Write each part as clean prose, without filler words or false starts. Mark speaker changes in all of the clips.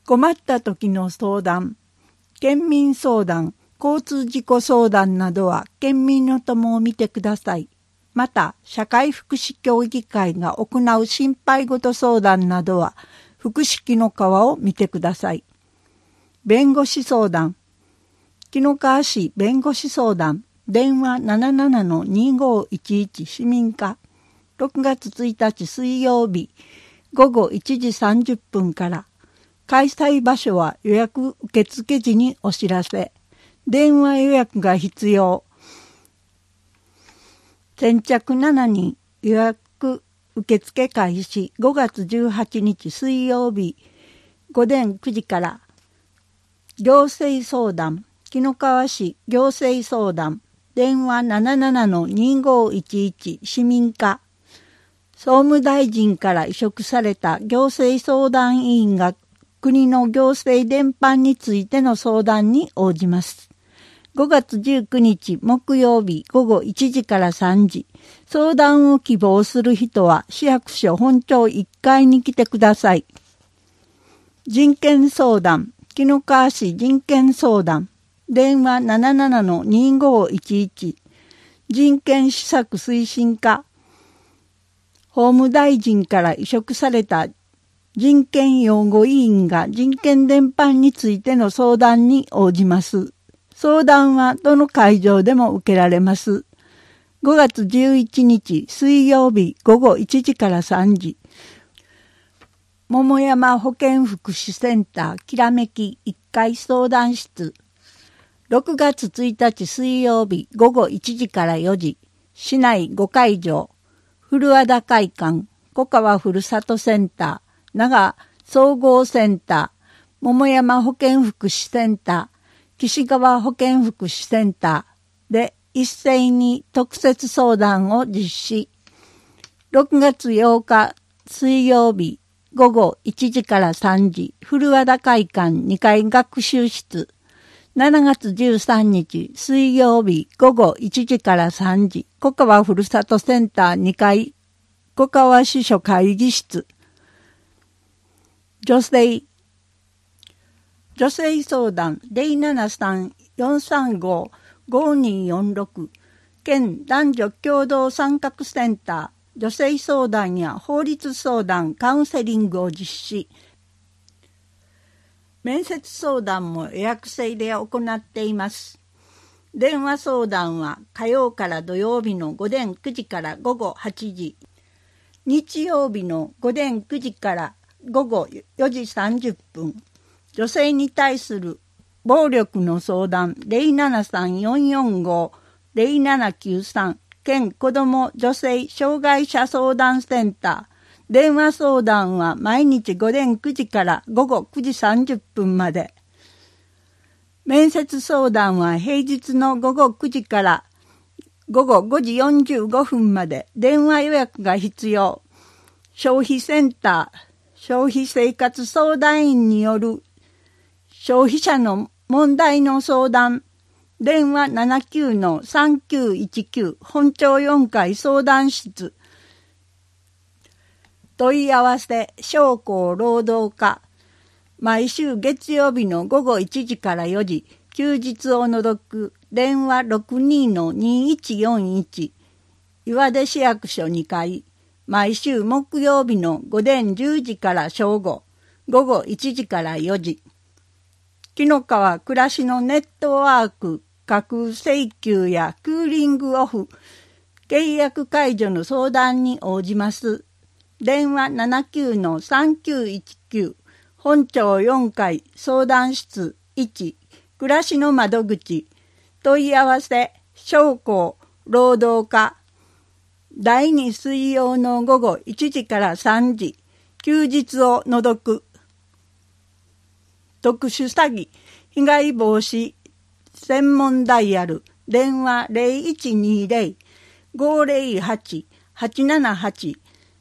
Speaker 1: 困った時の相談、県民相談、交通事故相談などは県民の友を見てください。また、社会福祉協議会が行う心配事相談などは、福祉紀の川を見てください。弁護士相談、紀の川市弁護士相談、電話 77-2511 市民課、6月1日水曜日、午後1時30分から、開催場所は予約受付時にお知らせ、電話予約が必要。先着7人予約受付開始5月18日水曜日午前9時から。行政相談、紀の川市行政相談、電話 77-2511 市民課。総務大臣から委嘱された行政相談委員が国の行政伝搬についての相談に応じます。5月19日木曜日午後1時から3時、相談を希望する人は市役所本庁1階に来てください。人権相談、紀の川市人権相談、電話 77-2511 人権施策推進課。法務大臣から委嘱された人権擁護委員が人権伝搬についての相談に応じます。相談はどの会場でも受けられます。5月11日水曜日午後1時から3時。桃山保健福祉センターきらめき1階相談室。6月1日水曜日午後1時から4時。市内5会場。古和田会館、小川ふるさとセンター、長総合センター、桃山保健福祉センター、岸川保健福祉センターで一斉に特設相談を実施。6月8日水曜日午後1時から3時、古和田会館2階学習室。7月13日水曜日午後1時から3時、小川ふるさとセンター2階、小川支所会議室。女性相談 073-435-5246 県男女共同参画センター、女性相談や法律相談、カウンセリングを実施。面接相談も予約制で行っています。電話相談は火曜から土曜日の午前9時から午後8時、日曜日の午前9時から午後4時30分、女性に対する暴力の相談 073-445-0793 県子ども女性障害者相談センター。電話相談は毎日午前9時から午後9時30分まで。面接相談は平日の午後9時から午後5時45分まで。電話予約が必要。消費センター、消費生活相談員による消費者の問題の相談。電話 79-3919 本庁4階相談室。問い合わせ商工労働課。毎週月曜日の午後1時から4時、休日を除く。電話 62-2141 岩出市役所2階。毎週木曜日の午前10時から正午、午後1時から4時。紀の川暮らしのネットワーク架空請求やクーリングオフ、契約解除の相談に応じます。電話 79-3919 本庁4階相談室1暮らしの窓口。問い合わせ商工労働課。第2水曜の午後1時から3時、休日を除く。特殊詐欺被害防止専門ダイヤル。電話 0120-508-878。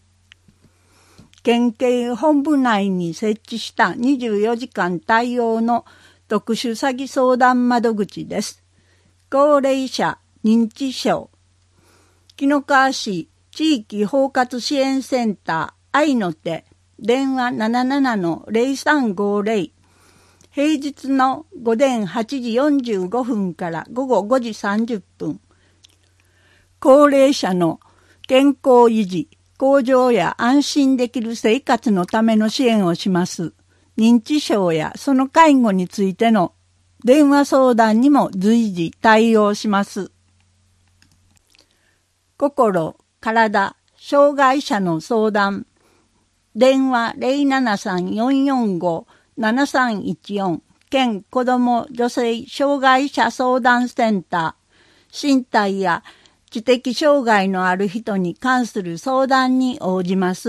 Speaker 1: 県警本部内に設置した24時間対応の特殊詐欺相談窓口です。高齢者、認知症。紀の川市地域包括支援センター愛の手。 電話77-0350。平日の午前8時45分から午後5時30分。高齢者の健康維持、向上や安心できる生活のための支援をします。認知症やその介護についての電話相談にも随時対応します。心、体、障害者の相談。電話073-445-7314県子ども女性障害者相談センター。身体や知的障害のある人に関する相談に応じます。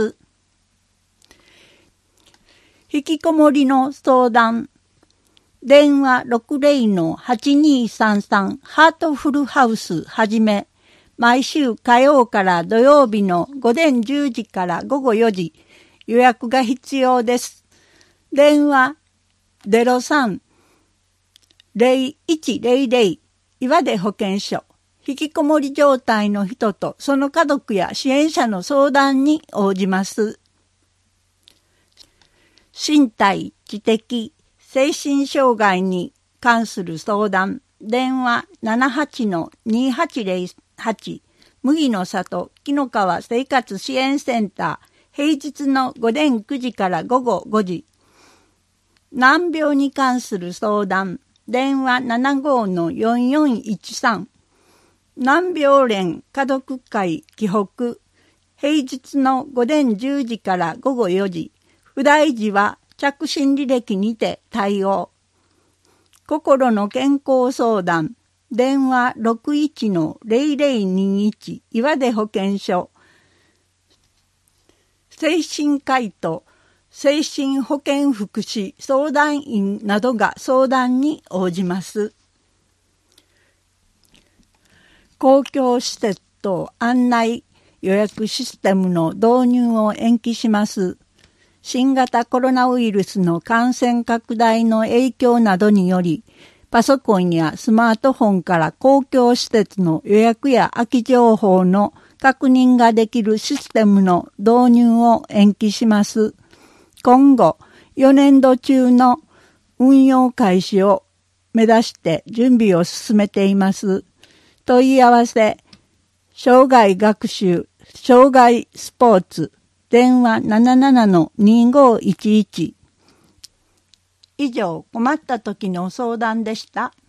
Speaker 1: 引きこもりの相談。電話60-8233ハートフルハウスはじめ。毎週火曜から土曜日の午前10時から午後4時。予約が必要です。電話03-0100岩出保健所。引きこもり状態の人とその家族や支援者の相談に応じます。身体、知的、精神障害に関する相談。電話78-2808麦の里紀の川生活支援センター。平日の午前9時から午後5時。難病に関する相談。電話75-4413。難病連家族会紀北。平日の午前10時から午後4時。不在時は着信履歴にて対応。心の健康相談。電話61-0021岩出保健所。精神科医と精神保健福祉相談員などが相談に応じます。公共施設等案内予約システムの導入を延期します。新型コロナウイルスの感染拡大の影響などにより、パソコンやスマートフォンから公共施設の予約や空き情報の確認ができるシステムの導入を延期します。今後、4年度中の運用開始を目指して準備を進めています。問い合わせ、障害学習、障害スポーツ、電話77-2511。以上、困った時の相談でした。